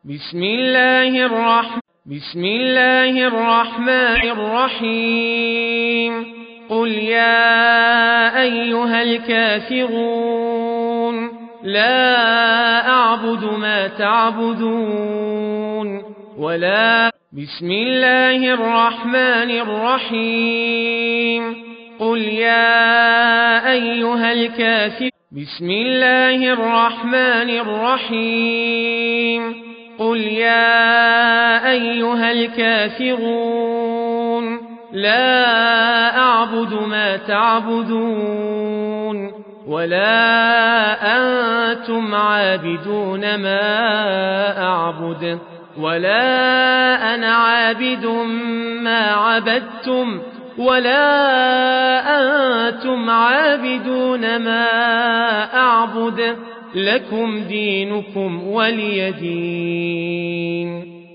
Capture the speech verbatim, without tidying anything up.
بسم الله الرحمن بسم الله الرحمن الرحيم قل يا أيها الكافرون لا أعبد ما تعبدون ولا بسم الله الرحمن الرحيم قل يا أيها الكافرون بسم الله الرحمن الرحيم قل يا أيها الكافرون لا أعبد ما تعبدون ولا أنتم عابدون ما أعبد ولا أنا عابد ما عبدتم ولا أنتم عابدون ما أعبد لكم دينكم ولي دين.